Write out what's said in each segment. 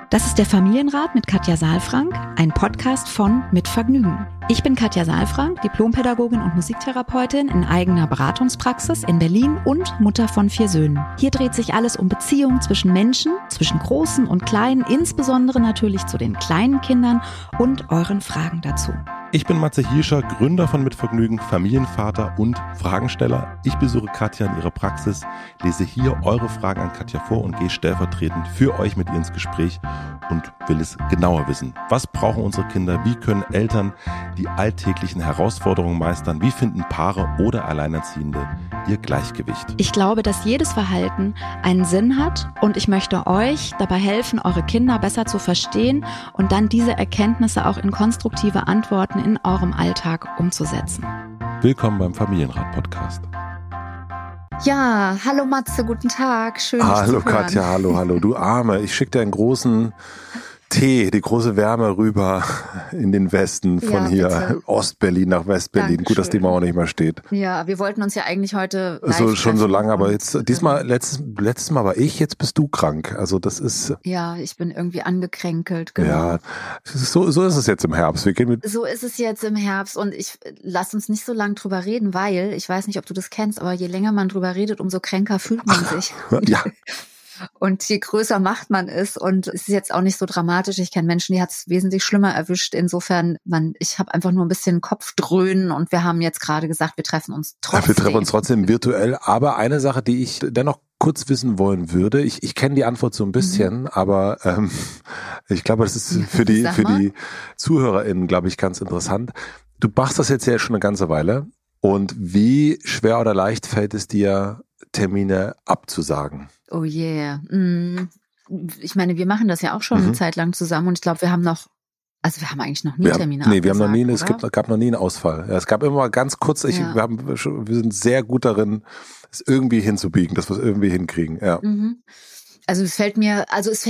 Das ist der Familienrat mit Katja Saalfrank, ein Podcast von Mit Vergnügen. Ich bin Katja Saalfrank, Diplompädagogin und Musiktherapeutin in eigener Beratungspraxis in Berlin und Mutter von 4 Söhnen. Hier dreht sich alles um Beziehungen zwischen Menschen, zwischen Großen und Kleinen, insbesondere natürlich zu den kleinen Kindern und euren Fragen dazu. Ich bin Matze Hirscher, Gründer von Mit Vergnügen, Familienvater und Fragensteller. Ich besuche Katja in ihrer Praxis, lese hier eure Fragen an Katja vor und gehe stellvertretend für euch mit ihr ins Gespräch und will es genauer wissen. Was brauchen unsere Kinder? Wie können Eltern die alltäglichen Herausforderungen meistern? Wie finden Paare oder Alleinerziehende ihr Gleichgewicht? Ich glaube, dass jedes Verhalten einen Sinn hat und ich möchte euch dabei helfen, eure Kinder besser zu verstehen und dann diese Erkenntnisse auch in konstruktive Antworten in eurem Alltag umzusetzen. Willkommen beim Familienrat-Podcast. Ja, hallo Matze, guten Tag. Schön, dich zu hören. Hallo Katja, hallo. Du Arme, ich schicke dir einen großen Tee, die große Wärme rüber in den Westen von hier, bitte. Ostberlin nach Westberlin. Dankeschön. Gut, dass die Mauer nicht mehr steht. Ja, wir wollten uns ja eigentlich heute live schon treffen. So lange, aber jetzt letztes Mal war ich, jetzt bist du krank. Also das ist... Ja, ich bin irgendwie angekränkelt, genau. Ja, so ist es jetzt im Herbst. So ist es jetzt im Herbst und lass uns nicht so lange drüber reden, weil, ich weiß nicht, ob du das kennst, aber je länger man drüber redet, umso kränker fühlt man sich. Ja. Und je größer Macht man ist und es ist jetzt auch nicht so dramatisch. Ich kenne Menschen, die hat es wesentlich schlimmer erwischt. Insofern, ich habe einfach nur ein bisschen Kopfdröhnen und wir haben jetzt gerade gesagt, wir treffen uns trotzdem. Ja, wir treffen uns trotzdem virtuell. Aber eine Sache, die ich dennoch kurz wissen wollen würde, ich kenne die Antwort so ein bisschen, aber ich glaube, das ist für die ZuhörerInnen, glaube ich, ganz interessant. Du machst das jetzt ja schon eine ganze Weile. Und wie schwer oder leicht fällt es dir, Termine abzusagen? Oh yeah. Ich meine, wir machen das ja auch schon eine Zeit lang zusammen und ich glaube, wir haben eigentlich noch nie Termine abgesagt. Nee, wir haben noch nie, gab noch nie einen Ausfall. Ja, es gab immer ganz kurz, wir sind sehr gut darin, es irgendwie hinzubiegen, dass wir es irgendwie hinkriegen, ja. Also es fällt mir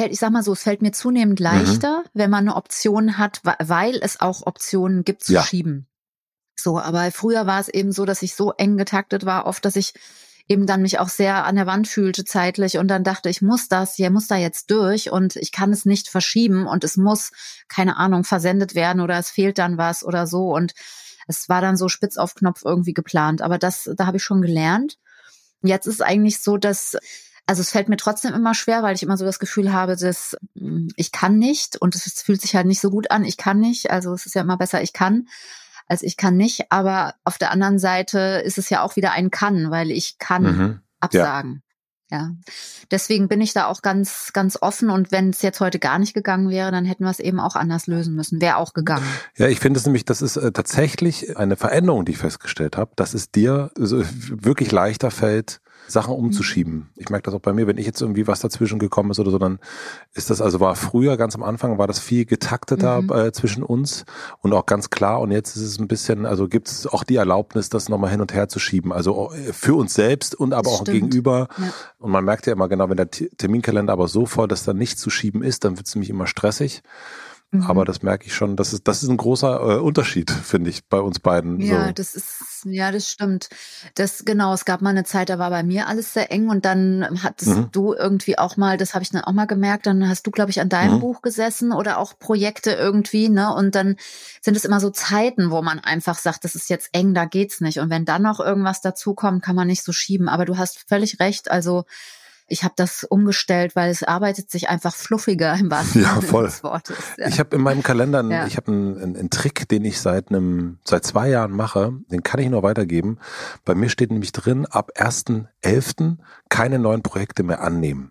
zunehmend leichter, wenn man eine Option hat, weil es auch Optionen gibt zu schieben. So, aber früher war es eben so, dass ich so eng getaktet war, oft, dass ich eben dann mich auch sehr an der Wand fühlte zeitlich und dann dachte, ich muss da jetzt durch und ich kann es nicht verschieben und es muss, keine Ahnung, versendet werden oder es fehlt dann was oder so und es war dann so spitz auf Knopf irgendwie geplant, aber da habe ich schon gelernt. Jetzt ist es eigentlich so, also es fällt mir trotzdem immer schwer, weil ich immer so das Gefühl habe, dass ich kann nicht und es fühlt sich halt nicht so gut an, ich kann nicht, also es ist ja immer besser, ich kann, als ich kann nicht, aber auf der anderen Seite ist es ja auch wieder ein Kann, weil ich kann absagen. Ja. Deswegen bin ich da auch ganz, ganz offen und wenn es jetzt heute gar nicht gegangen wäre, dann hätten wir es eben auch anders lösen müssen. Wäre auch gegangen. Ja, ich finde es nämlich, das ist tatsächlich eine Veränderung, die ich festgestellt habe, dass es dir wirklich leichter fällt, Sachen umzuschieben. Ich merke das auch bei mir, wenn ich jetzt irgendwie was dazwischen gekommen ist oder so, dann ist das, also war früher ganz am Anfang, war das viel getakteter zwischen uns und auch ganz klar und jetzt ist es ein bisschen, also gibt es auch die Erlaubnis, das nochmal hin und her zu schieben, also für uns selbst und aber auch gegenüber. Ja. Und man merkt ja immer genau, wenn der Terminkalender aber so voll, dass da nichts zu schieben ist, dann wird es nämlich immer stressig. Aber das merke ich schon, das ist ein großer Unterschied, finde ich, bei uns beiden. Ja, so. Das stimmt. Es gab mal eine Zeit, da war bei mir alles sehr eng und dann hattest du irgendwie auch mal, das habe ich dann auch mal gemerkt, dann hast du, glaube ich, an deinem Buch gesessen oder auch Projekte irgendwie, ne? Und dann sind es immer so Zeiten, wo man einfach sagt, das ist jetzt eng, da geht's nicht. Und wenn dann noch irgendwas dazukommt, kann man nicht so schieben. Aber du hast völlig recht, also ich habe das umgestellt, weil es arbeitet sich einfach fluffiger im wahrsten Sinne des Wortes. Ja. Ich habe in meinem Kalender ich habe einen Trick, den ich seit 2 Jahren mache, den kann ich nur weitergeben. Bei mir steht nämlich drin, ab 1.11. keine neuen Projekte mehr annehmen.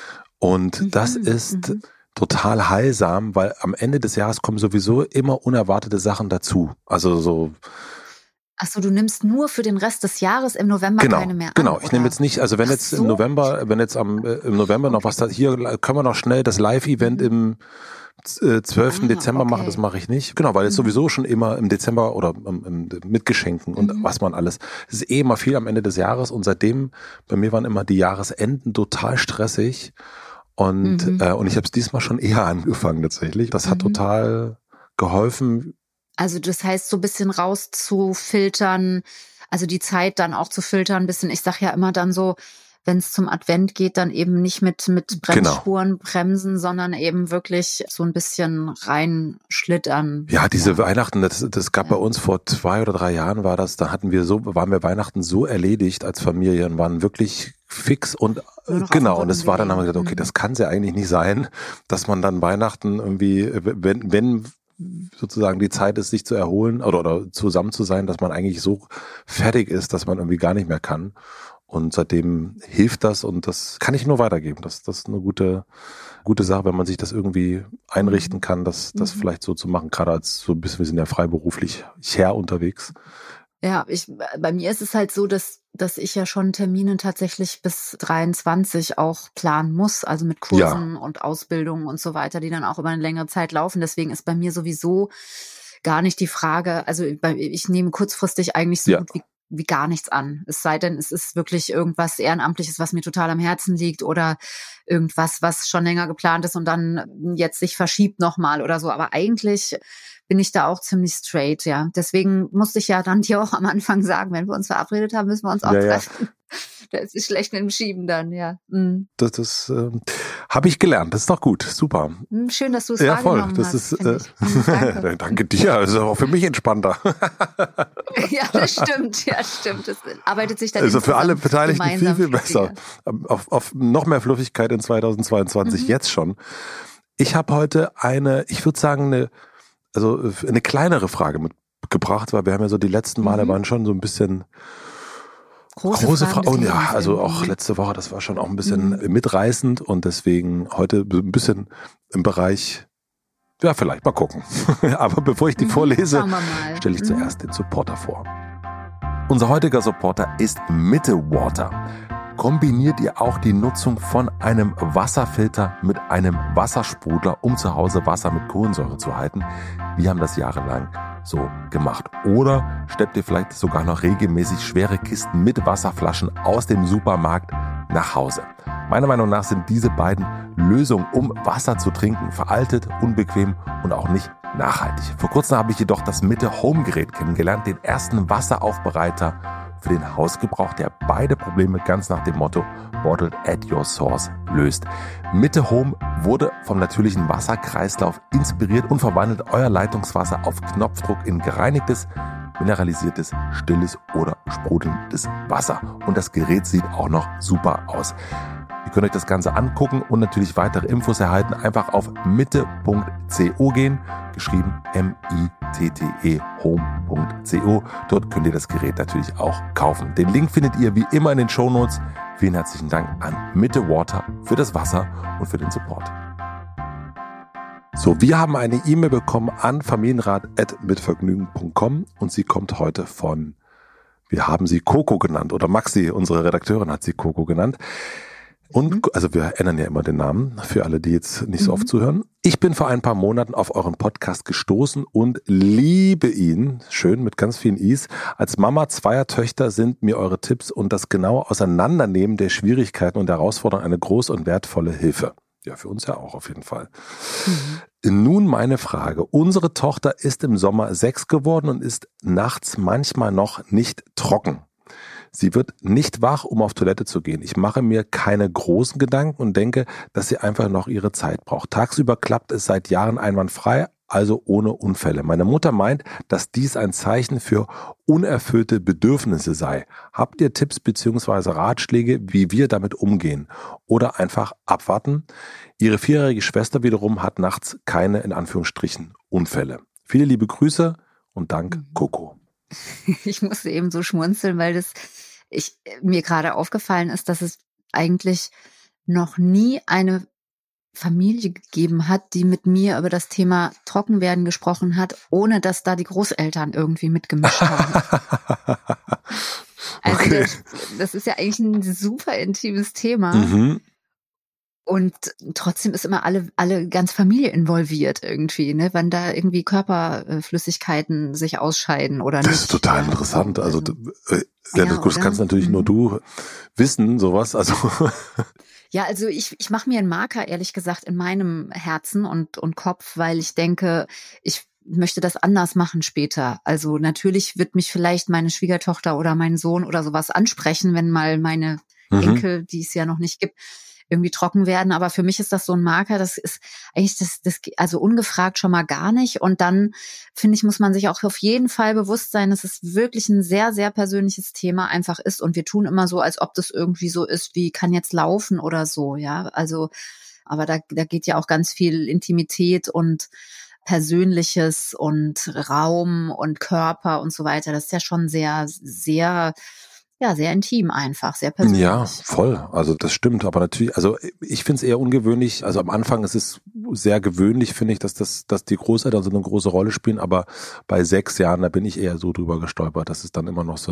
Und das ist total heilsam, weil am Ende des Jahres kommen sowieso immer unerwartete Sachen dazu. Also so... Ach so, du nimmst nur für den Rest des Jahres im November keine mehr an? Genau, ich nehme jetzt nicht, also wenn jetzt im November noch was da, hier können wir noch schnell das Live-Event im 12. Dezember machen, das mache ich nicht. Genau, weil jetzt sowieso schon immer im Dezember oder mit Geschenken und was man alles. Es ist immer viel am Ende des Jahres und seitdem, bei mir waren immer die Jahresenden total stressig und ich habe es diesmal schon eher angefangen tatsächlich. Das hat total geholfen. Also das heißt, so ein bisschen rauszufiltern, also die Zeit dann auch zu filtern, ein bisschen, ich sag ja immer dann so, wenn es zum Advent geht, dann eben nicht mit Bremsspuren bremsen, sondern eben wirklich so ein bisschen reinschlittern. Ja, diese Weihnachten, das gab bei uns vor 2 oder 3 Jahren waren wir Weihnachten so erledigt als Familie und waren wirklich fix und genau, und es war dann, haben wir gesagt, okay, das kann es ja eigentlich nicht sein, dass man dann Weihnachten irgendwie, wenn sozusagen die Zeit ist, sich zu erholen oder zusammen zu sein, dass man eigentlich so fertig ist, dass man irgendwie gar nicht mehr kann. Und seitdem hilft das und das kann ich nur weitergeben. Das ist eine gute Sache, wenn man sich das irgendwie einrichten kann, das vielleicht so zu machen, gerade als so ein bisschen, wir sind ja freiberuflich unterwegs. Ja, bei mir ist es halt so, dass ich ja schon Termine tatsächlich bis 23 auch planen muss, also mit Kursen und Ausbildungen und so weiter, die dann auch über eine längere Zeit laufen. Deswegen ist bei mir sowieso gar nicht die Frage, also ich nehme kurzfristig eigentlich so gut wie gar nichts an. Es sei denn, es ist wirklich irgendwas Ehrenamtliches, was mir total am Herzen liegt oder irgendwas, was schon länger geplant ist und dann jetzt sich verschiebt nochmal oder so. Aber eigentlich bin ich da auch ziemlich straight, ja. Deswegen musste ich ja dann dir auch am Anfang sagen, wenn wir uns verabredet haben, müssen wir uns auch treffen. Da ist es schlecht mit dem Schieben dann, ja. Mhm. Das habe ich gelernt, das ist doch gut, super. Schön, dass du es wahrgenommen hast. Danke. Danke dir, das ist auch für mich entspannter. Ja, das stimmt. Das arbeitet sich dann also für alle Beteiligten viel besser. Auf noch mehr Fluffigkeit in 2022, jetzt schon. Ich habe heute ich würde sagen, eine kleinere Frage mitgebracht, weil wir haben ja so die letzten Male waren schon so ein bisschen große Fragen. Ja, also auch letzte Woche, das war schon auch ein bisschen mitreißend und deswegen heute ein bisschen im Bereich, ja, vielleicht mal gucken. Aber bevor ich die vorlese, stelle ich zuerst den Supporter vor. Unser heutiger Supporter ist Mitte-Water. Kombiniert ihr auch die Nutzung von einem Wasserfilter mit einem Wassersprudler, um zu Hause Wasser mit Kohlensäure zu halten? Wir haben das jahrelang so gemacht. Oder steppt ihr vielleicht sogar noch regelmäßig schwere Kisten mit Wasserflaschen aus dem Supermarkt nach Hause? Meiner Meinung nach sind diese beiden Lösungen, um Wasser zu trinken, veraltet, unbequem und auch nicht nachhaltig. Vor kurzem habe ich jedoch das Mitte Home Gerät kennengelernt, den ersten Wasseraufbereiter für den Hausgebrauch, der beide Probleme ganz nach dem Motto Bottled at your source löst. Mitte Home wurde vom natürlichen Wasserkreislauf inspiriert und verwandelt euer Leitungswasser auf Knopfdruck in gereinigtes, mineralisiertes, stilles oder sprudelndes Wasser. Und das Gerät sieht auch noch super aus. Ihr könnt euch das Ganze angucken und natürlich weitere Infos erhalten. Einfach auf mitte.co gehen, geschrieben MITTE home.co. Dort könnt ihr das Gerät natürlich auch kaufen. Den Link findet ihr wie immer in den Shownotes. Vielen herzlichen Dank an Mitte Water für das Wasser und für den Support. So, wir haben eine E-Mail bekommen an familienrat@mitvergnügen.com und sie kommt heute wir haben sie Coco genannt oder Maxi, unsere Redakteurin hat sie Coco genannt. Und also wir ändern ja immer den Namen für alle, die jetzt nicht so oft zuhören. Ich bin vor ein paar Monaten auf euren Podcast gestoßen und liebe ihn, schön mit ganz vielen Is. Als Mama 2 Töchter sind mir eure Tipps und das genaue Auseinandernehmen der Schwierigkeiten und Herausforderungen eine große und wertvolle Hilfe. Ja, für uns ja auch auf jeden Fall. Nun meine Frage. Unsere Tochter ist im Sommer 6 geworden und ist nachts manchmal noch nicht trocken. Sie wird nicht wach, um auf Toilette zu gehen. Ich mache mir keine großen Gedanken und denke, dass sie einfach noch ihre Zeit braucht. Tagsüber klappt es seit Jahren einwandfrei, also ohne Unfälle. Meine Mutter meint, dass dies ein Zeichen für unerfüllte Bedürfnisse sei. Habt ihr Tipps bzw. Ratschläge, wie wir damit umgehen? Oder einfach abwarten? Ihre 4-jährige Schwester wiederum hat nachts keine, in Anführungsstrichen, Unfälle. Viele liebe Grüße und Dank, Coco. Ich musste eben so schmunzeln, weil mir gerade aufgefallen ist, dass es eigentlich noch nie eine Familie gegeben hat, die mit mir über das Thema Trockenwerden gesprochen hat, ohne dass da die Großeltern irgendwie mitgemischt haben. Also okay. Das ist ja eigentlich ein super intimes Thema. Und trotzdem ist immer alle ganz Familie involviert irgendwie, ne? Wenn da irgendwie Körperflüssigkeiten sich ausscheiden oder nicht. Das ist total interessant. Also das kannst natürlich nur du wissen, sowas. Also ja, also ich mache mir einen Marker, ehrlich gesagt, in meinem Herzen und Kopf, weil ich denke, ich möchte das anders machen später. Also natürlich wird mich vielleicht meine Schwiegertochter oder mein Sohn oder sowas ansprechen, wenn mal meine Enkel, die es ja noch nicht gibt, irgendwie trocken werden. Aber für mich ist das so ein Marker, das ist eigentlich also ungefragt schon mal gar nicht. Und dann, finde ich, muss man sich auch auf jeden Fall bewusst sein, dass es wirklich ein sehr, sehr persönliches Thema einfach ist. Und wir tun immer so, als ob das irgendwie so ist, wie kann jetzt laufen oder so, ja. Also, aber da geht ja auch ganz viel Intimität und Persönliches und Raum und Körper und so weiter. Das ist ja schon sehr, sehr, ja, sehr intim einfach, sehr persönlich. Ja, voll. Also das stimmt. Aber natürlich, also ich finde es eher ungewöhnlich. Also am Anfang ist es sehr gewöhnlich, finde ich, dass die Großeltern so eine große Rolle spielen. Aber bei 6 Jahren, da bin ich eher so drüber gestolpert, dass es dann immer noch so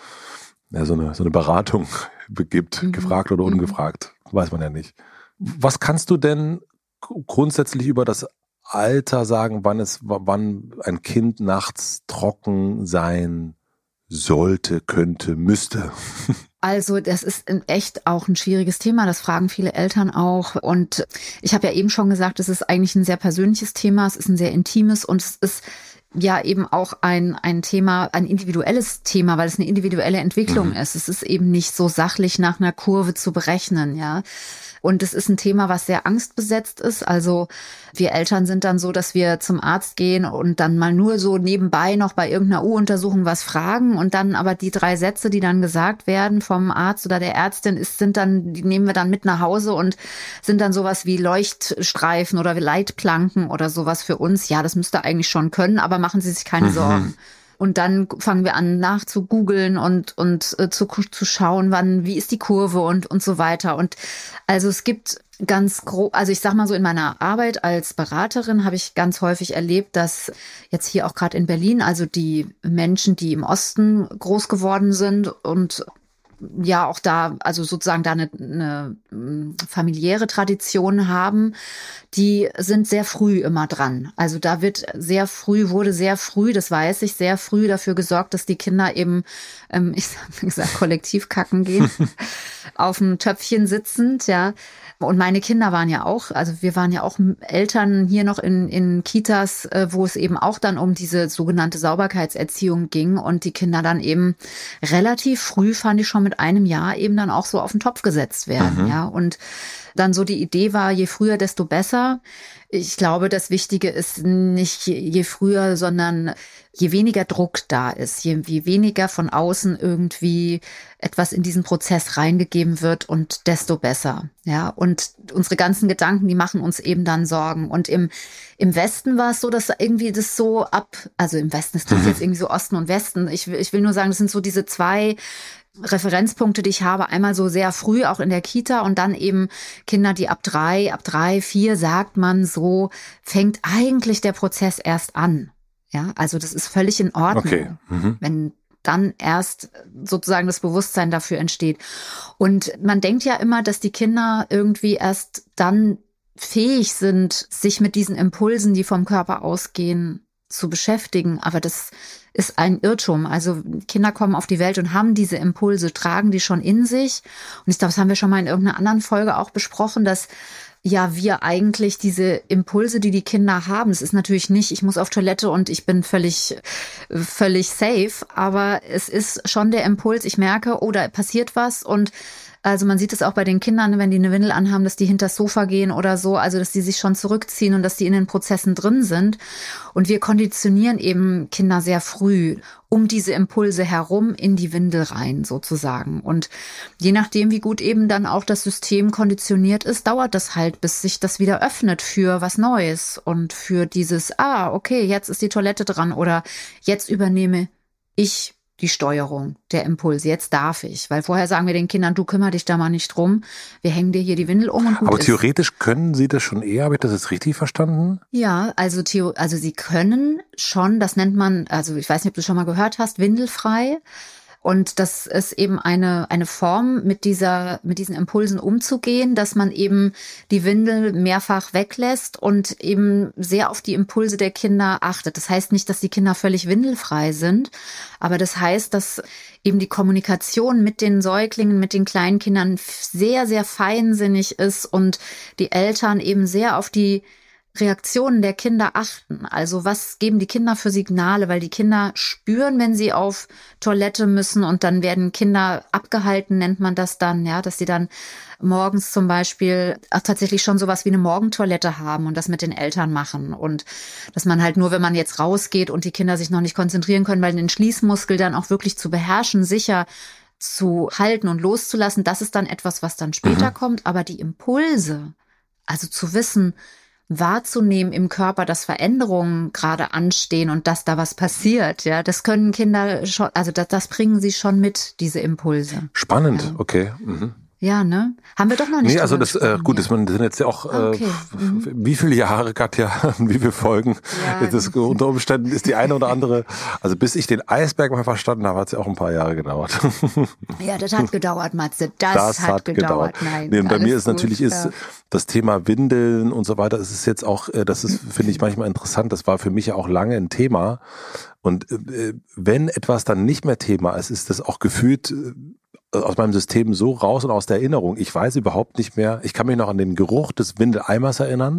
eine Beratung gibt, gefragt oder ungefragt. Weiß man ja nicht. Was kannst du denn grundsätzlich über das Alter sagen, wann ein Kind nachts trocken sein sollte, könnte, müsste? Also das ist echt auch ein schwieriges Thema, das fragen viele Eltern auch. Und ich habe ja eben schon gesagt, es ist eigentlich ein sehr persönliches Thema, es ist ein sehr intimes und es ist ja eben auch ein Thema, ein individuelles Thema, weil es eine individuelle Entwicklung ist. Es ist eben nicht so sachlich nach einer Kurve zu berechnen, ja. Und es ist ein Thema, was sehr angstbesetzt ist. Also wir Eltern sind dann so, dass wir zum Arzt gehen und dann mal nur so nebenbei noch bei irgendeiner U-Untersuchung was fragen und dann aber die 3 Sätze, die dann gesagt werden vom Arzt oder der Ärztin, die nehmen wir dann mit nach Hause und sind dann sowas wie Leuchtstreifen oder Leitplanken oder sowas für uns. Ja, das müsste eigentlich schon können, aber machen Sie sich keine Sorgen. Und dann fangen wir an nachzugoogeln und zu schauen, wie ist die Kurve und so weiter. Und also es gibt ganz grob, also ich sag mal so, in meiner Arbeit als Beraterin habe ich ganz häufig erlebt, dass jetzt hier auch gerade in Berlin, also die Menschen, die im Osten groß geworden sind und ja auch da, also sozusagen da eine familiäre Tradition haben, die sind sehr früh immer dran. Also da wurde sehr früh, das weiß ich, sehr früh dafür gesorgt, dass die Kinder eben, ich sag, wie gesagt, kollektiv kacken gehen, auf dem Töpfchen sitzend, ja. Und meine Kinder waren ja auch, also wir waren ja auch Eltern hier noch in Kitas, wo es eben auch dann um diese sogenannte Sauberkeitserziehung ging und die Kinder dann eben relativ früh, fand ich schon mit 1 Jahr, eben dann auch so auf den Topf gesetzt werden, ja. Und dann so die Idee war, je früher, desto besser. Ich glaube, das Wichtige ist nicht je früher, sondern je weniger Druck da ist, je weniger von außen irgendwie etwas in diesen Prozess reingegeben wird und desto besser. Ja, und unsere ganzen Gedanken, die machen uns eben dann Sorgen. Und im Westen war es so, dass irgendwie das so also im Westen, es klingt jetzt irgendwie so Osten und Westen. Ich will nur sagen, das sind so diese 2 Referenzpunkte, die ich habe, einmal so sehr früh, auch in der Kita und dann eben Kinder, die ab 3, 4, sagt man so, fängt eigentlich der Prozess erst an. Ja, also das ist völlig in Ordnung, okay. Wenn dann erst sozusagen das Bewusstsein dafür entsteht. Und man denkt ja immer, dass die Kinder irgendwie erst dann fähig sind, sich mit diesen Impulsen, die vom Körper ausgehen, zu beschäftigen. Aber das ist ein Irrtum. Also Kinder kommen auf die Welt und haben diese Impulse, tragen die schon in sich. Und ich glaube, das haben wir schon mal in irgendeiner anderen Folge auch besprochen, dass ja wir eigentlich diese Impulse, die Kinder haben, es ist natürlich nicht, ich muss auf Toilette und ich bin völlig safe, aber es ist schon der Impuls, ich merke, oh, da passiert was und also man sieht es auch bei den Kindern, wenn die eine Windel anhaben, dass die hinters Sofa gehen oder so, also dass die sich schon zurückziehen und dass die in den Prozessen drin sind. Und wir konditionieren eben Kinder sehr früh um diese Impulse herum in die Windel rein sozusagen. Und je nachdem, wie gut eben dann auch das System konditioniert ist, dauert das halt, bis sich das wieder öffnet für was Neues und für dieses, okay, jetzt ist die Toilette dran oder jetzt übernehme ich die Steuerung der Impulse. Jetzt darf ich. Weil vorher sagen wir den Kindern, du kümmer dich da mal nicht drum. Wir hängen dir hier die Windel um und gut Aber theoretisch können sie das schon eher, habe ich das jetzt richtig verstanden? Ja, also sie können schon, das nennt man, also ich weiß nicht, ob du schon mal gehört hast, windelfrei. Und das ist eben eine Form, mit diesen Impulsen umzugehen, dass man eben die Windel mehrfach weglässt und eben sehr auf die Impulse der Kinder achtet. Das heißt nicht, dass die Kinder völlig windelfrei sind, aber das heißt, dass eben die Kommunikation mit den Säuglingen, mit den kleinen Kindern sehr, sehr feinsinnig ist und die Eltern eben sehr auf die Reaktionen der Kinder achten. Also was geben die Kinder für Signale? Weil die Kinder spüren, wenn sie auf Toilette müssen und dann werden Kinder abgehalten, nennt man das dann, ja, dass sie dann morgens zum Beispiel tatsächlich schon sowas wie eine Morgentoilette haben und das mit den Eltern machen. Und dass man halt nur, wenn man jetzt rausgeht und die Kinder sich noch nicht konzentrieren können, weil den Schließmuskel dann auch wirklich zu beherrschen, sicher zu halten und loszulassen, das ist dann etwas, was dann später kommt. Aber die Impulse, also zu wissen, wahrzunehmen im Körper, dass Veränderungen gerade anstehen und dass da was passiert, ja, das können Kinder schon, also das bringen sie schon mit, diese Impulse. Spannend, ja. Okay. Ja, ne? Haben wir doch noch nicht. Nee, also das, gut, das sind jetzt ja auch, wie viele Jahre, Katja, wie viele Folgen? Ja. Das, unter Umständen ist die eine oder andere, also bis ich den Eisberg mal verstanden habe, hat es ja auch ein paar Jahre gedauert. Ja, das hat gedauert, Matze. Das hat gedauert. Nein, nee, und bei mir ist natürlich das Thema Windeln und so weiter, es ist jetzt auch, das ist, finde ich manchmal interessant, das war für mich ja auch lange ein Thema. Und wenn etwas dann nicht mehr Thema ist, ist das auch gefühlt aus meinem System so raus und aus der Erinnerung. Ich weiß überhaupt nicht mehr, ich kann mich noch an den Geruch des Windeleimers erinnern,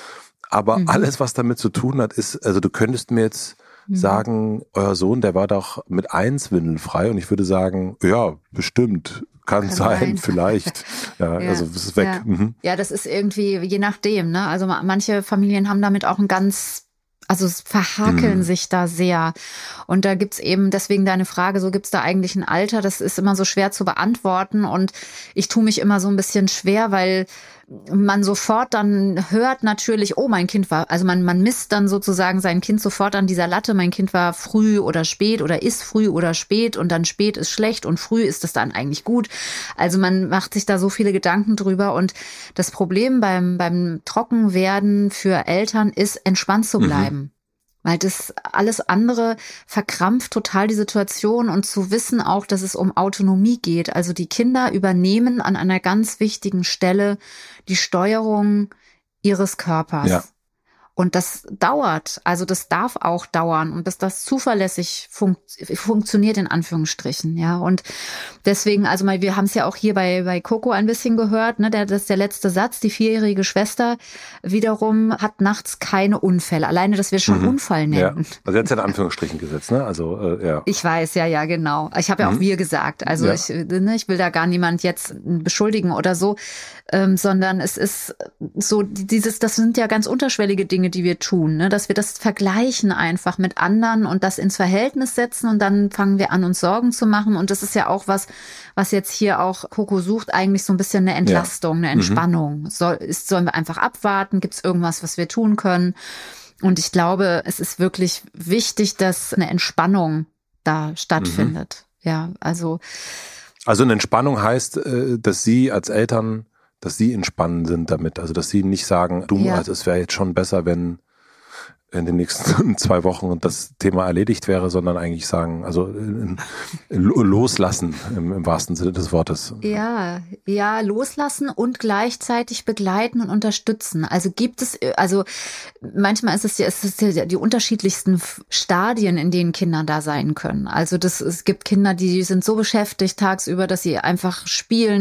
aber alles, was damit zu tun hat, ist, also du könntest mir jetzt sagen, euer Sohn, der war doch mit 1 windelfrei und ich würde sagen, ja, bestimmt, kann sein, vielleicht. Ja, also es ist weg. Ja. Ja, das ist irgendwie, je nachdem, ne? Also manche Familien haben damit auch also es verhakeln sich da sehr. Und da gibt's eben, deswegen deine Frage, so gibt's da eigentlich ein Alter? Das ist immer so schwer zu beantworten. Und ich tue mich immer so ein bisschen schwer, weil man sofort dann hört natürlich, oh, mein Kind war, also man misst dann sozusagen sein Kind sofort an dieser Latte, mein Kind war früh oder spät oder ist früh oder spät und dann spät ist schlecht und früh ist es dann eigentlich gut. Also man macht sich da so viele Gedanken drüber und das Problem beim Trockenwerden für Eltern ist, entspannt zu bleiben. Weil das alles andere verkrampft total die Situation und zu wissen auch, dass es um Autonomie geht. Also die Kinder übernehmen an einer ganz wichtigen Stelle die Steuerung ihres Körpers. Ja. Und das dauert, also das darf auch dauern und bis das zuverlässig funktioniert in Anführungsstrichen, ja. Und deswegen, also mal, wir haben es ja auch hier bei Coco ein bisschen gehört, ne, das ist der letzte Satz, die 4-jährige Schwester wiederum hat nachts keine Unfälle, alleine, dass wir schon Unfall nennen. Ja. Also jetzt in Anführungsstrichen gesetzt, ne, also, ja. Ich weiß, ja, genau. Ich habe ja auch wir gesagt, also ich will da gar niemand jetzt beschuldigen oder so, sondern es ist so das sind ja ganz unterschwellige Dinge, die wir tun, ne? Dass wir das vergleichen einfach mit anderen und das ins Verhältnis setzen und dann fangen wir an, uns Sorgen zu machen und das ist ja auch was jetzt hier auch Coco sucht, eigentlich so ein bisschen eine Entlastung, eine Entspannung. Sollen wir einfach abwarten? Gibt es irgendwas, was wir tun können? Und ich glaube, es ist wirklich wichtig, dass eine Entspannung da stattfindet. Ja, also eine Entspannung heißt, dass Sie als Eltern dass sie entspannen sind damit, also dass sie nicht sagen, also es wäre jetzt schon besser, wenn in den nächsten 2 Wochen das Thema erledigt wäre, sondern eigentlich sagen, also loslassen im wahrsten Sinne des Wortes. Ja, loslassen und gleichzeitig begleiten und unterstützen. Also manchmal ist es ja die unterschiedlichsten Stadien, in denen Kinder da sein können. Also es gibt Kinder, die sind so beschäftigt tagsüber, dass sie einfach spielen,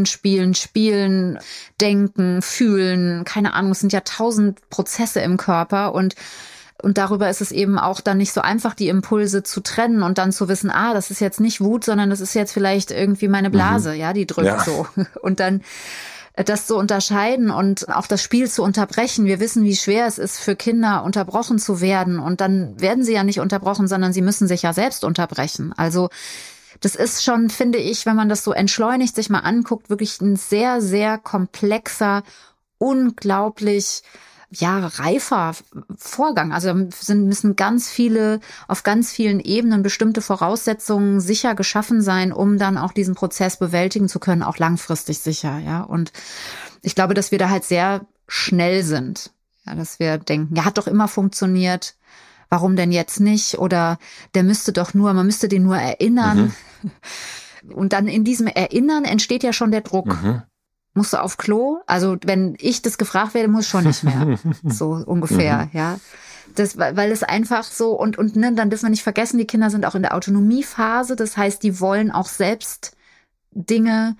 denken, fühlen, keine Ahnung, es sind ja 1000 Prozesse im Körper und darüber ist es eben auch dann nicht so einfach, die Impulse zu trennen und dann zu wissen, das ist jetzt nicht Wut, sondern das ist jetzt vielleicht irgendwie meine Blase, die drückt so. Und dann das zu unterscheiden und auch das Spiel zu unterbrechen. Wir wissen, wie schwer es ist für Kinder, unterbrochen zu werden. Und dann werden sie ja nicht unterbrochen, sondern sie müssen sich ja selbst unterbrechen. Also das ist schon, finde ich, wenn man das so entschleunigt sich mal anguckt, wirklich ein sehr, sehr komplexer, unglaublich reifer Vorgang. Also müssen auf ganz vielen Ebenen bestimmte Voraussetzungen sicher geschaffen sein, um dann auch diesen Prozess bewältigen zu können, auch langfristig sicher, ja. Und ich glaube, dass wir da halt sehr schnell sind, ja, dass wir denken, hat doch immer funktioniert, warum denn jetzt nicht? Oder man müsste den nur erinnern. Und dann in diesem Erinnern entsteht ja schon der Druck. Musst du auf Klo? Also wenn ich das gefragt werde, muss ich schon nicht mehr. So ungefähr, ja. Weil es einfach so, und dann dürfen wir nicht vergessen, die Kinder sind auch in der Autonomiephase. Das heißt, die wollen auch selbst Dinge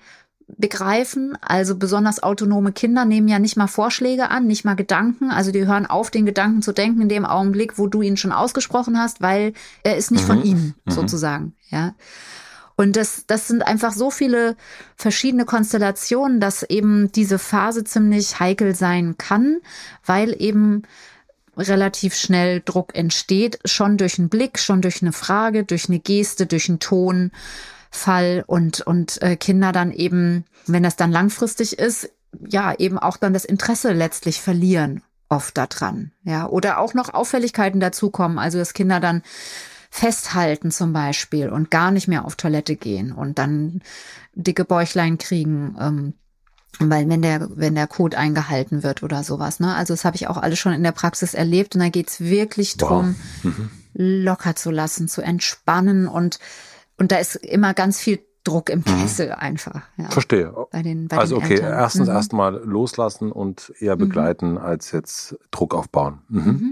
begreifen. Also besonders autonome Kinder nehmen ja nicht mal Vorschläge an, nicht mal Gedanken. Also die hören auf, den Gedanken zu denken in dem Augenblick, wo du ihn schon ausgesprochen hast, weil er ist nicht von ihnen sozusagen. Ja. Und das sind einfach so viele verschiedene Konstellationen, dass eben diese Phase ziemlich heikel sein kann, weil eben relativ schnell Druck entsteht, schon durch einen Blick, schon durch eine Frage, durch eine Geste, durch einen Tonfall und Kinder dann eben, wenn das dann langfristig ist, ja, eben auch dann das Interesse letztlich verlieren oft daran, ja, oder auch noch Auffälligkeiten dazukommen, also dass Kinder dann festhalten zum Beispiel und gar nicht mehr auf Toilette gehen und dann dicke Bäuchlein kriegen, weil wenn der Code eingehalten wird oder sowas, ne? Also das habe ich auch alles schon in der Praxis erlebt und da geht's wirklich drum, locker zu lassen, zu entspannen und da ist immer ganz viel Druck im Kessel einfach. Ja. Verstehe. Bei den also okay, Eltern. erstmal loslassen und eher begleiten als jetzt Druck aufbauen.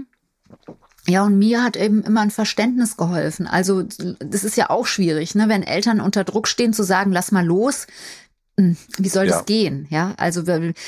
Ja, und mir hat eben immer ein Verständnis geholfen. Also das ist ja auch schwierig, ne, wenn Eltern unter Druck stehen, zu sagen, lass mal los. Wie soll das gehen? Ja, also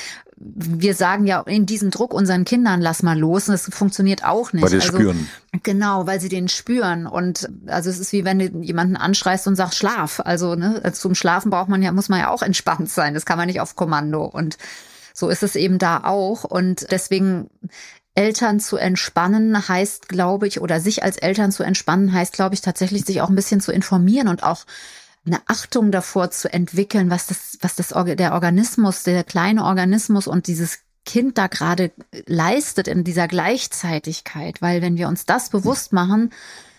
wir sagen ja in diesem Druck unseren Kindern, lass mal los. Und das funktioniert auch nicht. Weil die spüren. Genau, weil sie den spüren. Und also es ist wie wenn du jemanden anschreist und sagst, schlaf. Also ne, zum Schlafen muss man ja auch entspannt sein. Das kann man nicht auf Kommando. Und so ist es eben da auch. Und deswegen Eltern zu entspannen heißt, glaube ich, oder sich als Eltern zu entspannen heißt, glaube ich, tatsächlich sich auch ein bisschen zu informieren und auch eine Achtung davor zu entwickeln, was der Organismus, der kleine Organismus und dieses Kind da gerade leistet in dieser Gleichzeitigkeit. Weil wenn wir uns das bewusst machen,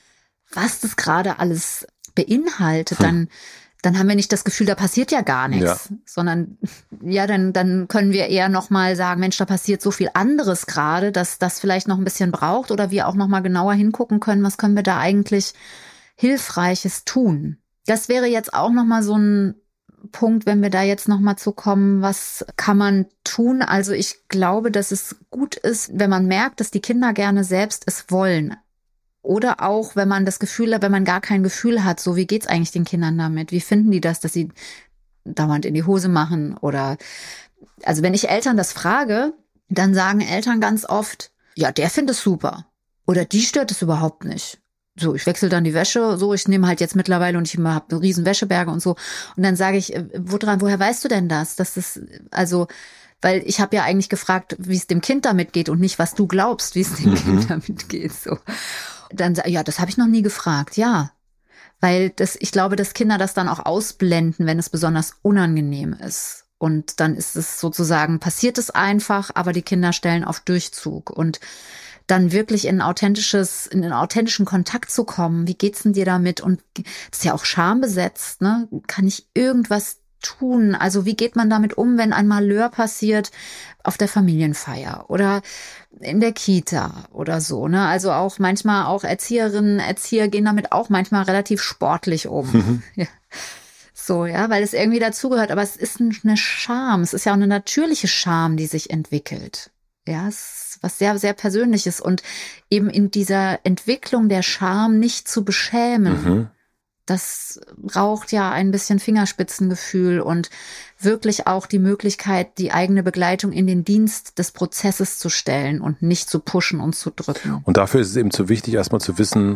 was das gerade alles beinhaltet, dann haben wir nicht das Gefühl, da passiert ja gar nichts, sondern ja, dann können wir eher nochmal sagen, Mensch, da passiert so viel anderes gerade, dass das vielleicht noch ein bisschen braucht oder wir auch nochmal genauer hingucken können, was können wir da eigentlich Hilfreiches tun. Das wäre jetzt auch nochmal so ein Punkt, wenn wir da jetzt nochmal zu kommen, was kann man tun? Also ich glaube, dass es gut ist, wenn man merkt, dass die Kinder gerne selbst es wollen. Oder auch, wenn man das Gefühl hat, wenn man gar kein Gefühl hat, so wie geht's eigentlich den Kindern damit? Wie finden die das, dass sie dauernd in die Hose machen? Oder, also wenn ich Eltern das frage, dann sagen Eltern ganz oft, ja, der findet es super. Oder die stört es überhaupt nicht. So, ich wechsle dann die Wäsche, so, ich nehme halt jetzt mittlerweile und ich habe riesen Wäscheberge und so. Und dann sage ich, woher weißt du denn das? Dass das, also, weil ich habe ja eigentlich gefragt, wie es dem Kind damit geht und nicht, was du glaubst, wie es dem Kind damit geht. So. Dann ja, das habe ich noch nie gefragt, ja. Weil ich glaube, dass Kinder das dann auch ausblenden, wenn es besonders unangenehm ist. Und dann ist es sozusagen, passiert es einfach, aber die Kinder stellen auf Durchzug. Und dann wirklich in einen authentischen Kontakt zu kommen. Wie geht's denn dir damit? Und das ist ja auch schambesetzt, ne? Kann ich irgendwas tun? Also wie geht man damit um, wenn ein Malheur passiert auf der Familienfeier oder in der Kita oder so, ne? Also auch manchmal auch Erzieherinnen, Erzieher gehen damit auch manchmal relativ sportlich um. Ja. So, ja, weil es irgendwie dazugehört. Aber es ist eine Scham. Es ist ja auch eine natürliche Scham, die sich entwickelt. Ja, es ist was sehr, sehr Persönliches und eben in dieser Entwicklung der Scham nicht zu beschämen. Das braucht ja ein bisschen Fingerspitzengefühl und wirklich auch die Möglichkeit, die eigene Begleitung in den Dienst des Prozesses zu stellen und nicht zu pushen und zu drücken. Und dafür ist es eben so wichtig, erstmal zu wissen,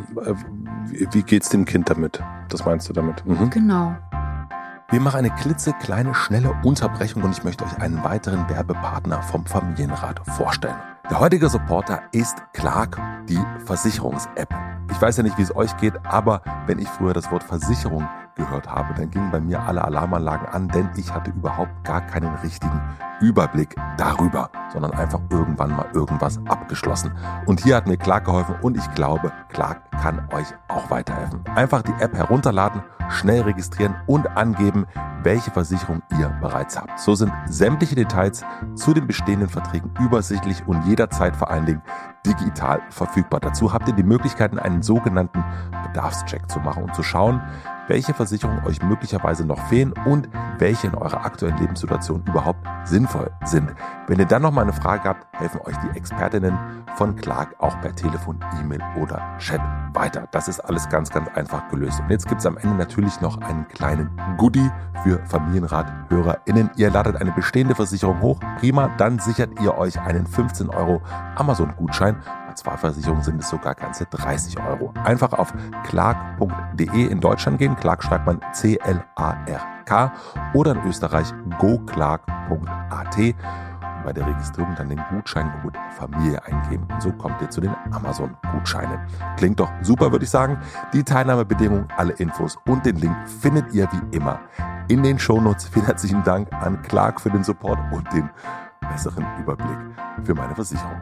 wie geht's dem Kind damit? Das meinst du damit? Genau. Wir machen eine klitzekleine, schnelle Unterbrechung und ich möchte euch einen weiteren Werbepartner vom Familienrat vorstellen. Der heutige Supporter ist Clark, die Versicherungs-App. Ich weiß ja nicht, wie es euch geht, aber wenn ich früher das Wort Versicherung gehört habe, dann gingen bei mir alle Alarmanlagen an, denn ich hatte überhaupt gar keinen richtigen Überblick darüber, sondern einfach irgendwann mal irgendwas abgeschlossen. Und hier hat mir Clark geholfen und ich glaube, Clark kann euch auch weiterhelfen. Einfach die App herunterladen, schnell registrieren und angeben, welche Versicherung ihr bereits habt. So sind sämtliche Details zu den bestehenden Verträgen übersichtlich und jederzeit vor allen Dingen digital verfügbar. Dazu habt ihr die Möglichkeit, einen sogenannten Bedarfscheck zu machen und zu schauen, welche Versicherungen euch möglicherweise noch fehlen und welche in eurer aktuellen Lebenssituation überhaupt sinnvoll sind. Wenn ihr dann noch mal eine Frage habt, helfen euch die Expertinnen von Clark auch per Telefon, E-Mail oder Chat weiter. Das ist alles ganz, ganz einfach gelöst. Und jetzt gibt es am Ende natürlich noch einen kleinen Goodie für Familienrat-HörerInnen. Ihr ladet eine bestehende Versicherung hoch. Prima, dann sichert ihr euch einen 15 € Amazon-Gutschein. Bei 2 Versicherungen sind es sogar ganze 30 €. Einfach auf clark.de in Deutschland gehen. Clark schreibt man C-L-A-R-K oder in Österreich goclark.at. Bei der Registrierung dann den Gutscheincode Familie eingeben. Und so kommt ihr zu den Amazon-Gutscheinen. Klingt doch super, würde ich sagen. Die Teilnahmebedingungen, alle Infos und den Link findet ihr wie immer in den Shownotes. Vielen herzlichen Dank an Clark für den Support und den besseren Überblick für meine Versicherung.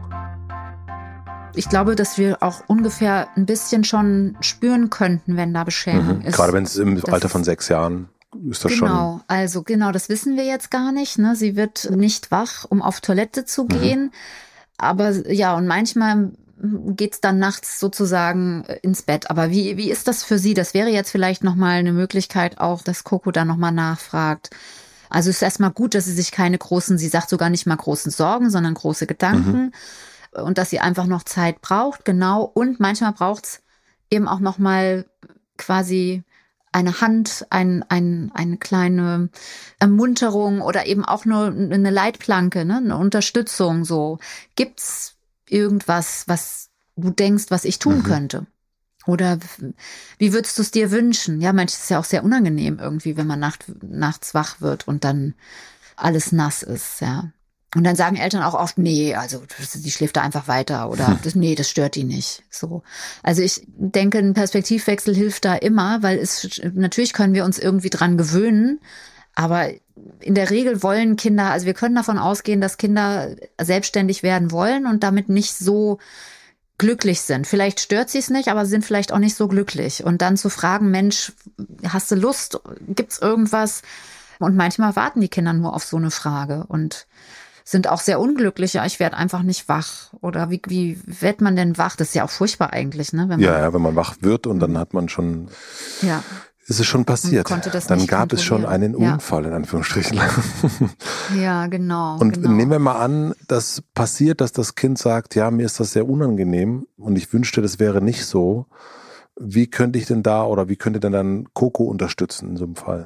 Ich glaube, dass wir auch ungefähr ein bisschen schon spüren könnten, wenn da Beschämung ist. Gerade wenn es im Alter von 6 Jahren ist das genau, genau, das wissen wir jetzt gar nicht. Ne? Sie wird nicht wach, um auf Toilette zu gehen. Aber ja, und manchmal geht's dann nachts sozusagen ins Bett. Aber wie ist das für Sie? Das wäre jetzt vielleicht nochmal eine Möglichkeit auch, dass Coco da nochmal nachfragt. Also es ist erstmal gut, dass sie sich keine großen, sie sagt sogar nicht mal großen Sorgen, sondern große Gedanken. Und dass sie einfach noch Zeit braucht, genau. Und manchmal braucht's eben auch nochmal quasi eine Hand, eine kleine Ermunterung oder eben auch nur eine Leitplanke, ne, eine Unterstützung. So, gibt's irgendwas, was du denkst, was ich tun könnte? Oder wie würdest du es dir wünschen? Ja, manchmal ist es ja auch sehr unangenehm irgendwie, wenn man nachts wach wird und dann alles nass ist, ja. Und dann sagen Eltern auch oft, nee, also die schläft da einfach weiter oder nee, das stört die nicht. So. Also ich denke, ein Perspektivwechsel hilft da immer, weil natürlich können wir uns irgendwie dran gewöhnen, aber in der Regel wollen Kinder, also wir können davon ausgehen, dass Kinder selbstständig werden wollen und damit nicht so glücklich sind. Vielleicht stört sie es nicht, aber sie sind vielleicht auch nicht so glücklich. Und dann zu fragen, Mensch, hast du Lust? Gibt's irgendwas? Und manchmal warten die Kinder nur auf so eine Frage und sind auch sehr unglücklich. Ja, ich werde einfach nicht wach. Oder wie wird man denn wach? Das ist ja auch furchtbar eigentlich, ne? Wenn man wach wird und dann hat man schon, ist es schon passiert. Dann gab es schon einen Unfall, in Anführungsstrichen. Ja, genau. Und nehmen wir mal an, das passiert, dass das Kind sagt, ja, mir ist das sehr unangenehm und ich wünschte, das wäre nicht so. Wie könnte ich denn da oder wie könnte denn dann Coco unterstützen in so einem Fall?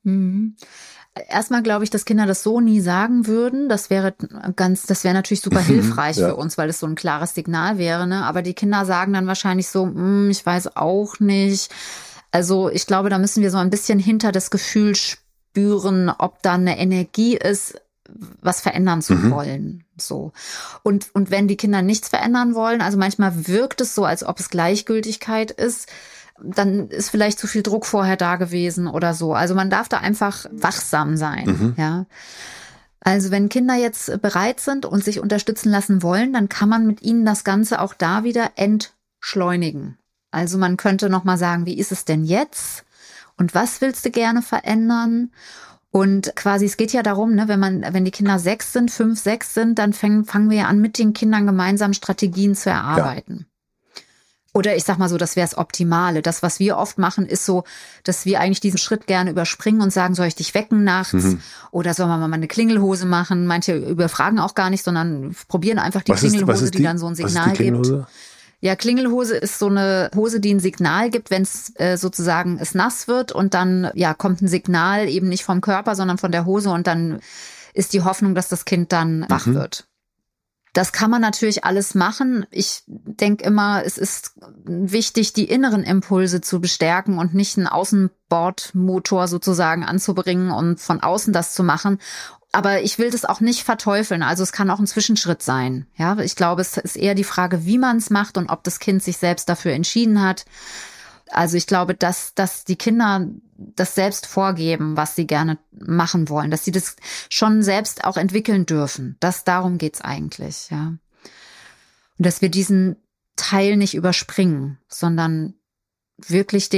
Erstmal glaube ich, dass Kinder das so nie sagen würden. Das wäre natürlich super hilfreich für uns, weil es so ein klares Signal wäre. Ne? Aber die Kinder sagen dann wahrscheinlich so, ich weiß auch nicht. Also ich glaube, da müssen wir so ein bisschen hinter das Gefühl spüren, ob da eine Energie ist, was verändern zu wollen. So. Und wenn die Kinder nichts verändern wollen, also manchmal wirkt es so, als ob es Gleichgültigkeit ist, dann ist vielleicht zu viel Druck vorher da gewesen oder so. Also man darf da einfach wachsam sein, ja. Also wenn Kinder jetzt bereit sind und sich unterstützen lassen wollen, dann kann man mit ihnen das Ganze auch da wieder entschleunigen. Also man könnte nochmal sagen, wie ist es denn jetzt? Und was willst du gerne verändern? Und quasi, es geht ja darum, ne, wenn die Kinder 5, 6 sind, dann fangen wir ja an, mit den Kindern gemeinsam Strategien zu erarbeiten. Ja. Oder ich sag mal so, das wäre das Optimale. Das, was wir oft machen, ist so, dass wir eigentlich diesen Schritt gerne überspringen und sagen, soll ich dich wecken nachts? Oder sollen wir mal eine Klingelhose machen? Manche überfragen auch gar nicht, sondern probieren einfach die Klingelhose, die dann so ein Signal gibt. Ja, Klingelhose ist so eine Hose, die ein Signal gibt, wenn es sozusagen es nass wird und dann kommt ein Signal eben nicht vom Körper, sondern von der Hose und dann ist die Hoffnung, dass das Kind dann wach wird. Das kann man natürlich alles machen. Ich denke immer, es ist wichtig, die inneren Impulse zu bestärken und nicht einen Außenbordmotor sozusagen anzubringen und von außen das zu machen. Aber ich will das auch nicht verteufeln. Also es kann auch ein Zwischenschritt sein. Ja, ich glaube, es ist eher die Frage, wie man es macht und ob das Kind sich selbst dafür entschieden hat. Also ich glaube, dass die Kinder das selbst vorgeben, was sie gerne machen wollen, dass sie das schon selbst auch entwickeln dürfen. Darum geht's eigentlich, ja. Und dass wir diesen Teil nicht überspringen, sondern wirklich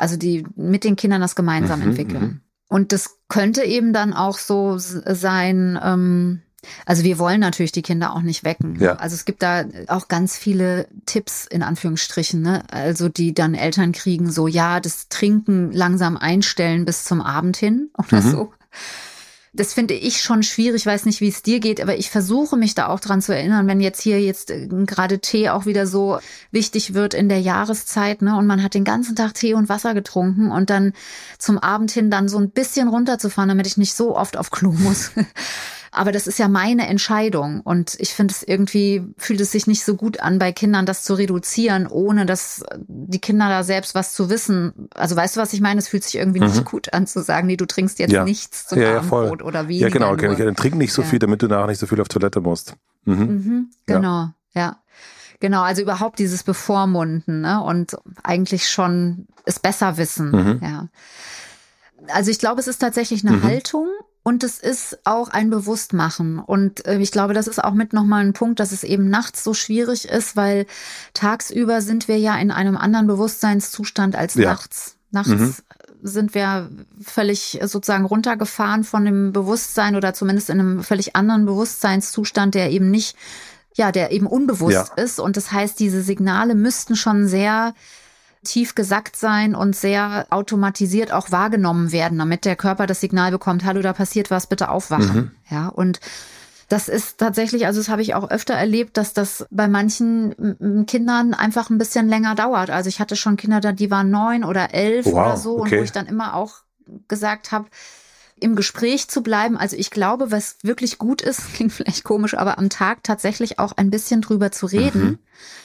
mit den Kindern das gemeinsam entwickeln. Und das könnte eben dann auch so sein, Also wir wollen natürlich die Kinder auch nicht wecken. Ja. Also es gibt da auch ganz viele Tipps in Anführungsstrichen, ne? Also die dann Eltern kriegen so, ja, das Trinken langsam einstellen bis zum Abend hin oder so. Das finde ich schon schwierig, ich weiß nicht, wie es dir geht, aber ich versuche mich da auch dran zu erinnern, wenn jetzt gerade Tee auch wieder so wichtig wird in der Jahreszeit, ne, und man hat den ganzen Tag Tee und Wasser getrunken und dann zum Abend hin dann so ein bisschen runterzufahren, damit ich nicht so oft auf Klo muss. Aber das ist ja meine Entscheidung und ich finde fühlt es sich nicht so gut an, bei Kindern das zu reduzieren, ohne dass die Kinder da selbst was zu wissen. Also weißt du, was ich meine? Es fühlt sich irgendwie nicht gut an zu sagen, nee, du trinkst jetzt nichts zum Abendbrot oder weniger. Ja, genau, dann trink nicht so viel, damit du nachher nicht so viel auf Toilette musst. Genau, ja. Genau, also überhaupt dieses Bevormunden, ne? Und eigentlich schon es besser wissen, ja. Also ich glaube, es ist tatsächlich eine Haltung. Und es ist auch ein Bewusstmachen. Und ich glaube, das ist auch mit nochmal ein Punkt, dass es eben nachts so schwierig ist, weil tagsüber sind wir ja in einem anderen Bewusstseinszustand als nachts. Nachts sind wir völlig sozusagen runtergefahren von dem Bewusstsein oder zumindest in einem völlig anderen Bewusstseinszustand, der eben der eben unbewusst ist. Und das heißt, diese Signale müssten schon sehr tief gesackt sein und sehr automatisiert auch wahrgenommen werden, damit der Körper das Signal bekommt, hallo, da passiert was, bitte aufwachen. Ja, und das ist tatsächlich, also das habe ich auch öfter erlebt, dass das bei manchen Kindern einfach ein bisschen länger dauert. Also ich hatte schon Kinder da, die waren 9 oder 11 oder so, und wo ich dann immer auch gesagt habe, im Gespräch zu bleiben. Also ich glaube, was wirklich gut ist, klingt vielleicht komisch, aber am Tag tatsächlich auch ein bisschen drüber zu reden.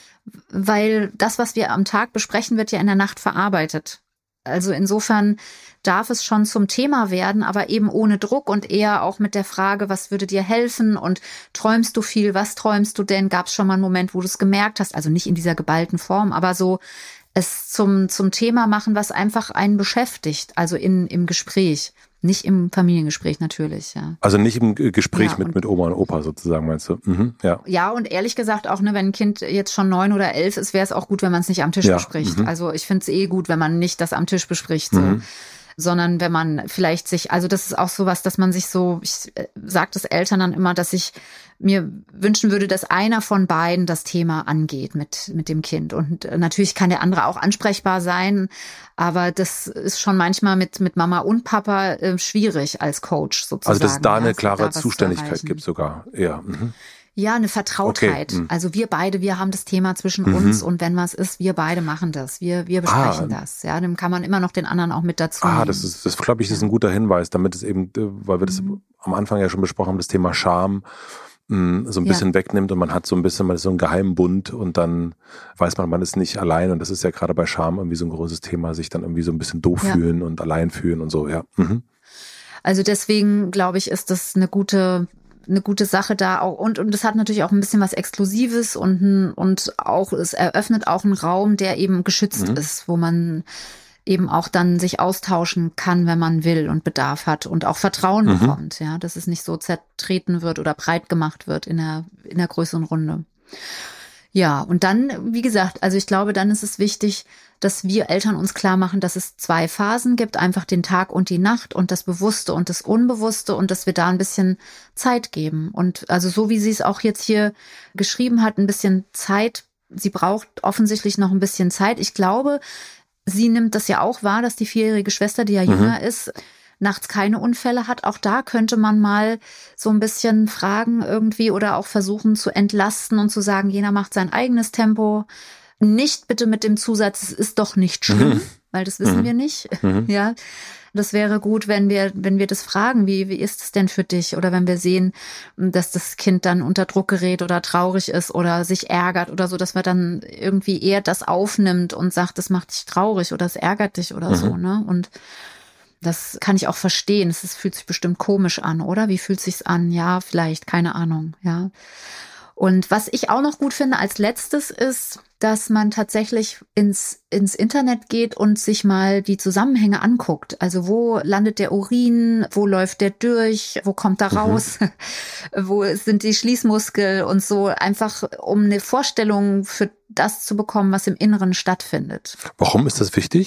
Weil das, was wir am Tag besprechen, wird ja in der Nacht verarbeitet. Also insofern darf es schon zum Thema werden, aber eben ohne Druck und eher auch mit der Frage, was würde dir helfen und träumst du viel, was träumst du denn? Gab es schon mal einen Moment, wo du es gemerkt hast? Also nicht in dieser geballten Form, aber so es zum Thema machen, was einfach einen beschäftigt, also im Gespräch. Nicht im Familiengespräch natürlich, ja. Also nicht im Gespräch mit Oma und Opa sozusagen, meinst du? Ja. Ja, und ehrlich gesagt auch, ne, wenn ein Kind jetzt schon 9 oder 11 ist, wäre es auch gut, wenn man es nicht am Tisch bespricht. Also ich finde es gut, wenn man nicht das am Tisch bespricht, so. Sondern wenn man vielleicht also das ist auch sowas, dass man sich so, ich sage das Eltern dann immer, dass ich mir wünschen würde, dass einer von beiden das Thema angeht mit dem Kind. Und natürlich kann der andere auch ansprechbar sein, aber das ist schon manchmal mit Mama und Papa schwierig als Coach sozusagen. Also dass es da eine klare Zuständigkeit gibt sogar, eher. Ja, eine Vertrautheit. Okay. Also wir haben das Thema zwischen uns und wenn was ist, wir beide machen das. Wir besprechen das. Ja, dann kann man immer noch den anderen auch mit dazu nehmen. Das glaube ich, ist ein guter Hinweis, damit es eben, weil wir das am Anfang ja schon besprochen haben, das Thema Scham so ein bisschen wegnimmt und man hat man ist so ein Geheimbund und dann weiß man ist nicht allein und das ist ja gerade bei Scham irgendwie so ein großes Thema, sich dann irgendwie so ein bisschen doof fühlen und allein fühlen und so, ja. Also deswegen glaube ich, ist das eine gute Sache da auch und es hat natürlich auch ein bisschen was Exklusives und auch es eröffnet auch einen Raum, der eben geschützt ist, wo man eben auch dann sich austauschen kann, wenn man will und Bedarf hat und auch Vertrauen bekommt, ja, dass es nicht so zertreten wird oder breit gemacht wird in der größeren Runde. Ja, und dann, wie gesagt, also ich glaube, dann ist es wichtig, dass wir Eltern uns klar machen, dass es 2 Phasen gibt, einfach den Tag und die Nacht und das Bewusste und das Unbewusste und dass wir da ein bisschen Zeit geben. Und also so wie sie es auch jetzt hier geschrieben hat, ein bisschen Zeit. Sie braucht offensichtlich noch ein bisschen Zeit. Ich glaube, sie nimmt das ja auch wahr, dass die 4-jährige Schwester, die ja jünger ist, nachts keine Unfälle hat. Auch da könnte man mal so ein bisschen fragen irgendwie oder auch versuchen zu entlasten und zu sagen, jeder macht sein eigenes Tempo. Nicht bitte mit dem Zusatz, es ist doch nicht schlimm, weil das wissen wir nicht. Ja, das wäre gut, wenn wir das fragen, wie ist es denn für dich? Oder wenn wir sehen, dass das Kind dann unter Druck gerät oder traurig ist oder sich ärgert oder so, dass wir dann irgendwie eher das aufnimmt und sagt, das macht dich traurig oder es ärgert dich oder so, ne? Und das kann ich auch verstehen. Es fühlt sich bestimmt komisch an, oder? Wie fühlt sich's an? Ja, vielleicht, keine Ahnung, ja. Und was ich auch noch gut finde als letztes ist, dass man tatsächlich ins Internet geht und sich mal die Zusammenhänge anguckt. Also wo landet der Urin, wo läuft der durch, wo kommt er raus, wo sind die Schließmuskel und so, einfach um eine Vorstellung für das zu bekommen, was im Inneren stattfindet. Warum ist das wichtig?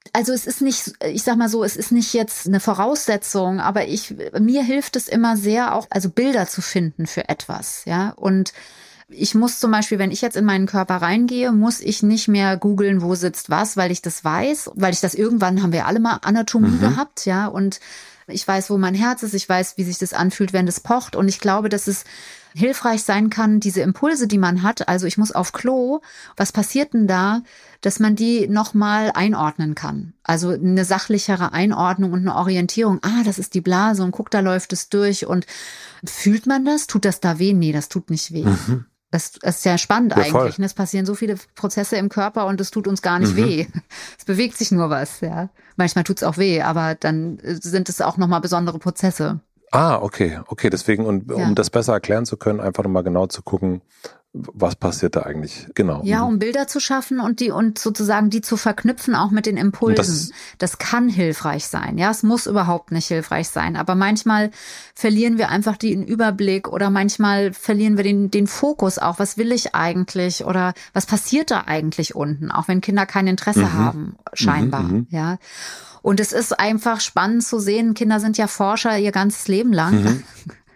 Also es ist nicht, ich sag mal so, es ist nicht jetzt eine Voraussetzung, aber mir hilft es immer sehr auch, also Bilder zu finden für etwas, ja. Und ich muss zum Beispiel, wenn ich jetzt in meinen Körper reingehe, muss ich nicht mehr googeln, wo sitzt was, weil ich das weiß, weil ich das irgendwann, haben wir alle mal Anatomie gehabt, ja. Und ich weiß, wo mein Herz ist, ich weiß, wie sich das anfühlt, wenn das pocht. Und ich glaube, dass es hilfreich sein kann, diese Impulse, die man hat, also ich muss auf Klo, was passiert denn da, dass man die nochmal einordnen kann. Also eine sachlichere Einordnung und eine Orientierung. Das ist die Blase und guck, da läuft es durch. Und fühlt man das? Tut das da weh? Nee, das tut nicht weh. Das ist ja spannend eigentlich. Es passieren so viele Prozesse im Körper und es tut uns gar nicht weh. Es bewegt sich nur was, ja. Manchmal tut's auch weh, aber dann sind es auch nochmal besondere Prozesse. Okay. Deswegen, um das besser erklären zu können, einfach nochmal genau zu gucken, was passiert da eigentlich, genau. Ja, um Bilder zu schaffen und sozusagen die zu verknüpfen auch mit den Impulsen. Das kann hilfreich sein. Ja, es muss überhaupt nicht hilfreich sein. Aber manchmal verlieren wir einfach den Überblick oder manchmal verlieren wir den Fokus auch. Was will ich eigentlich? Oder was passiert da eigentlich unten? Auch wenn Kinder kein Interesse haben, scheinbar, ja. Und es ist einfach spannend zu sehen. Kinder sind ja Forscher ihr ganzes Leben lang.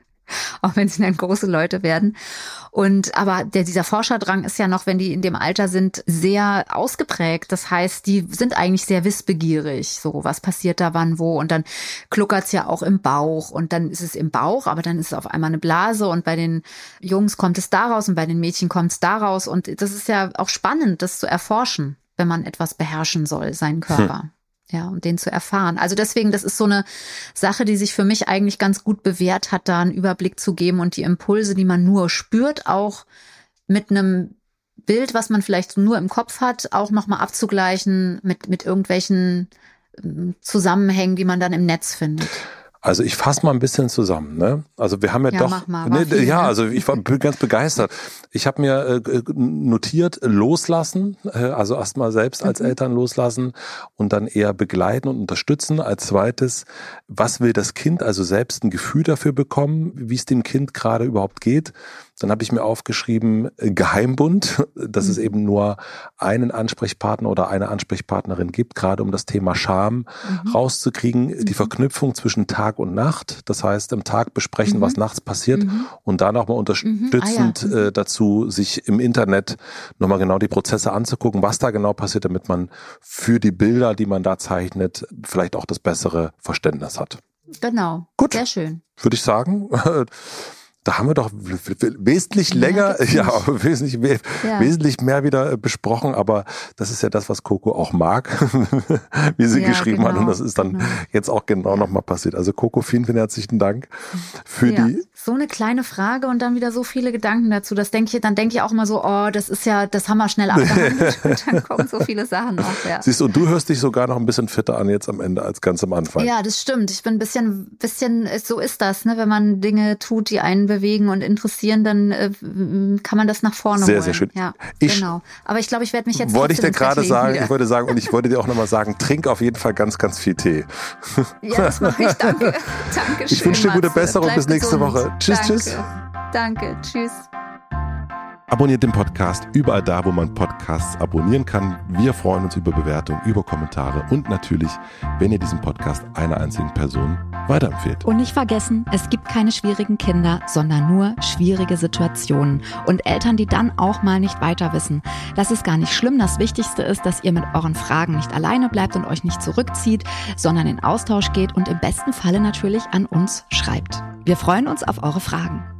Auch wenn sie dann große Leute werden. Aber dieser Forscherdrang ist ja noch, wenn die in dem Alter sind, sehr ausgeprägt. Das heißt, die sind eigentlich sehr wissbegierig. So, was passiert da wann, wo? Und dann kluckert's ja auch im Bauch. Und dann ist es im Bauch, aber dann ist es auf einmal eine Blase. Und bei den Jungs kommt es daraus und bei den Mädchen kommt es daraus. Und das ist ja auch spannend, das zu erforschen, wenn man etwas beherrschen soll, seinen Körper. Ja, und den zu erfahren. Also deswegen, das ist so eine Sache, die sich für mich eigentlich ganz gut bewährt hat, da einen Überblick zu geben und die Impulse, die man nur spürt, auch mit einem Bild, was man vielleicht nur im Kopf hat, auch nochmal abzugleichen mit irgendwelchen Zusammenhängen, die man dann im Netz findet. Also ich fasse mal ein bisschen zusammen, ne? Also wir haben also ich bin ganz begeistert. Ich habe mir notiert, loslassen, also erstmal selbst als Eltern loslassen und dann eher begleiten und unterstützen. Als zweites, was will das Kind, also selbst ein Gefühl dafür bekommen, wie es dem Kind gerade überhaupt geht. Dann habe ich mir aufgeschrieben, Geheimbund, dass es eben nur einen Ansprechpartner oder eine Ansprechpartnerin gibt, gerade um das Thema Scham rauszukriegen, die Verknüpfung zwischen Tag und Nacht. Das heißt, im Tag besprechen, was nachts passiert und da nochmal unterstützend dazu, sich im Internet nochmal genau die Prozesse anzugucken, was da genau passiert, damit man für die Bilder, die man da zeichnet, vielleicht auch das bessere Verständnis hat. Genau. Gut. Sehr schön. Würde ich sagen. Da haben wir doch wesentlich länger, wesentlich mehr wieder besprochen, aber das ist ja das, was Coco auch mag, wie sie geschrieben hat, und das ist dann jetzt auch genau nochmal passiert. Also Coco, vielen, vielen herzlichen Dank für die... So eine kleine Frage und dann wieder so viele Gedanken dazu. Dann denke ich auch mal so, das haben wir schnell abgehandelt. Und dann kommen so viele Sachen noch. Ja. Siehst du, und du hörst dich sogar noch ein bisschen fitter an jetzt am Ende als ganz am Anfang. Ja, das stimmt. Ich bin ein bisschen, so ist das, ne? Wenn man Dinge tut, die einen bewegen und interessieren, dann kann man das nach vorne holen. Sehr, sehr schön. Ja, genau. Aber ich glaube, ich werde mich jetzt wollte ich dir gerade sagen, ich wollte dir auch nochmal sagen, trink auf jeden Fall ganz, ganz viel Tee. Ja, das mache ich. Danke. Dankeschön. Ich wünsche dir gute Besserung. Bis nächste Woche. Tschüss, tschüss. Danke, tschüss. Abonniert den Podcast überall da, wo man Podcasts abonnieren kann. Wir freuen uns über Bewertungen, über Kommentare und natürlich, wenn ihr diesen Podcast einer einzigen Person weiterempfehlt. Und nicht vergessen, es gibt keine schwierigen Kinder, sondern nur schwierige Situationen. Und Eltern, die dann auch mal nicht weiter wissen. Das ist gar nicht schlimm. Das Wichtigste ist, dass ihr mit euren Fragen nicht alleine bleibt und euch nicht zurückzieht, sondern in Austausch geht und im besten Falle natürlich an uns schreibt. Wir freuen uns auf eure Fragen.